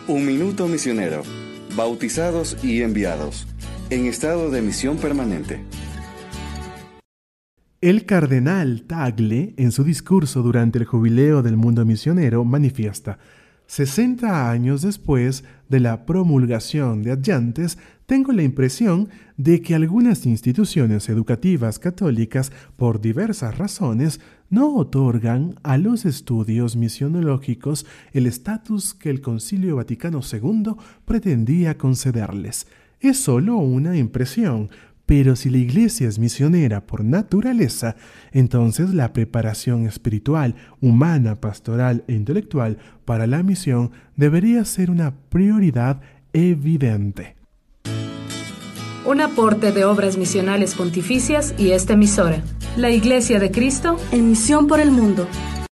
Un minuto misionero. Bautizados y enviados. En estado de misión permanente. El cardenal Tagle, en su discurso durante el jubileo del mundo misionero, manifiesta: 60 años después de la promulgación de Adyentes, tengo la impresión de que algunas instituciones educativas católicas, por diversas razones, no otorgan a los estudios misionológicos el estatus que el Concilio Vaticano II pretendía concederles. Es solo una impresión, pero si la Iglesia es misionera por naturaleza, entonces la preparación espiritual, humana, pastoral e intelectual para la misión debería ser una prioridad evidente. Un aporte de Obras Misionales Pontificias y esta emisora. La Iglesia de Cristo en misión por el mundo.